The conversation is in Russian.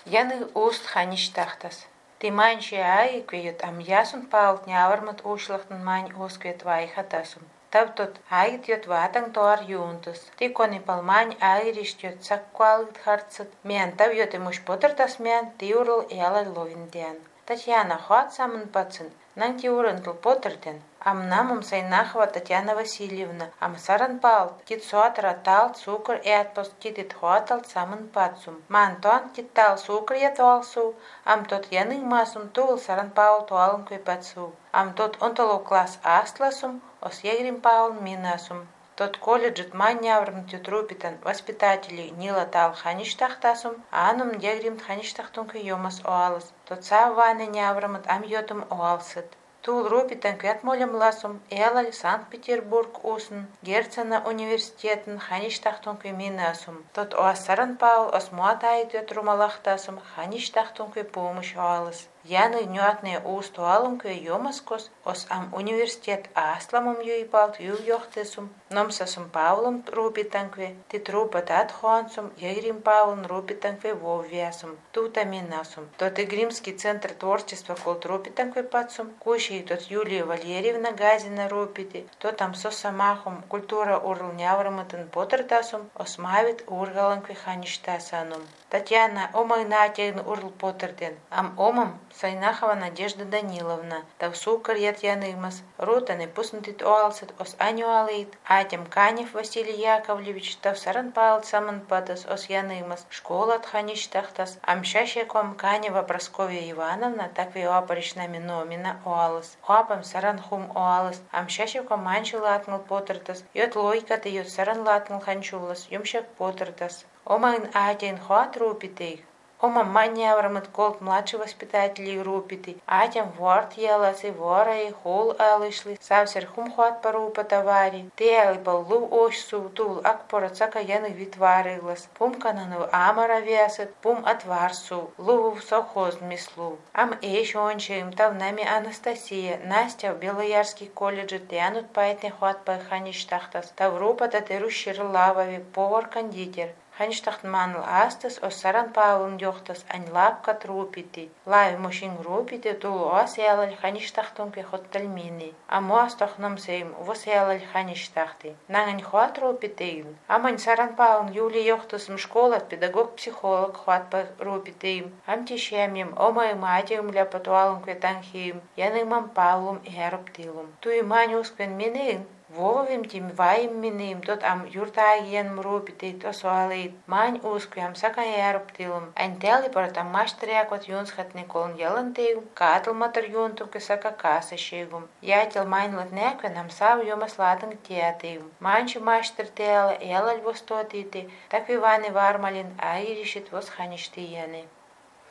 Яны уст хаништахтас. Ти манши ай квиют ам ясун паут нявармат ушлахтан мань усквет вайхатасум. Тав тот айт йот ватан тоар юнтус. Ти кони палмань айришт йот саккуалгт харцат. Мен тав йот имуш потертас мен тиурл эла ловиндиан. Татьяна хват самын пацан. Нан тиурантл потертен. Ам намум сайнахва Татьяна Васильевна. Ам саран палт. Тит суатра тал сукр эатпост титит хватал самын пацум. Ман тон тит тал сукр ятвалсу. Ам тот яның масум тул саран пал туалын квипацу. Ам тот онтолу класс астласум. Ос егрим пал минасум. Тот колледжет маньяврм тютрупитан воспитателей нила тал хаништахтасум, анум егрим хаништахтунка йомас оалас. Тот са ване няврамат ам йотум оалсет. Тул рупитан квят молям ласум, элаль Санкт-Петербург усн, Герцена университетен хаништахтунка минасум. Тот оасаран пал ос муатайт йот румалахтасум, хаништахтунка помощь оалас. Яны нюатне устуалумке йомаскос, ос ам университет асламум юипалт юйохтесум, номсасум Павлом рупитанкве, тит рупатат хуансум, егрим Павлон рупитанкве воввясум, тута минасум. Тот Игримский центр творчества култ рупитанкве пацум, кущий тот Юлия Валерьевна Газина рупити, то там сосамахум культура урлнявраматан потертасум, ос мавит ургаланкве хаништасанум. Татьяна омайнатен урл потертен, ам омам Сайнахова Надежда Даниловна, тавсу карьят янымас, рутаны пуснутит оалсет ос анюалит, атем Канев Василий Яковлевич, тавсаран паалт саман патас ос янымас, школа от хаништахтас, амшашеком Канева Прасковья Ивановна, так виоапаришнами номина оалас, хуапам саран хум оалас, амшашеком манчи латнул потертас, йот лойката йот саран латнул ханчулас, юмшек потертас. Омайн атен хуат рупитейх. Ома маньяврамат колт младший воспитателей рупити, атям ворт еласы ворай хол алышли, савсер хумхуат парупа товари, теали баллу ошсу тул акпора цака яны витварылас, пум канану амара вясет, пум отварсу, луву совхоз мислу. Ам эш ончаем тавнами Анастасия, Настя в Белоярский колледж тянут пайтне хуат пайхаништахтас, таврупа татеру ширлавави, повар-кондитер. Хаништахтманл астас ос саран паулын йохтас ань лапка трупити. Лави мушин рупити тул ос ялаль хаништахтунке хоттальмини. Аму астахнам сейм вос ялаль хаништахти. Нангань хуат рупитейм. Амань саран паулын юли йохтас школа педагог-психолог хуат па рупитейм. Амтишемим омай матием ля патуалым кветанхим. Янымам паулум эруптилум. Туи манюсквен минейн. Вовим тим ваим миним тот ам юртаген мрупити то суалит мань усквям сакаярптилум антели портам маштрякот юнсхатни колон ялантею катл матер юнтуке сака касашегум ятел мань латнеквен ам сав йомаслатан театею манчи маштертела элаль востотити так Иваны Вармалин айришит восхаништияне.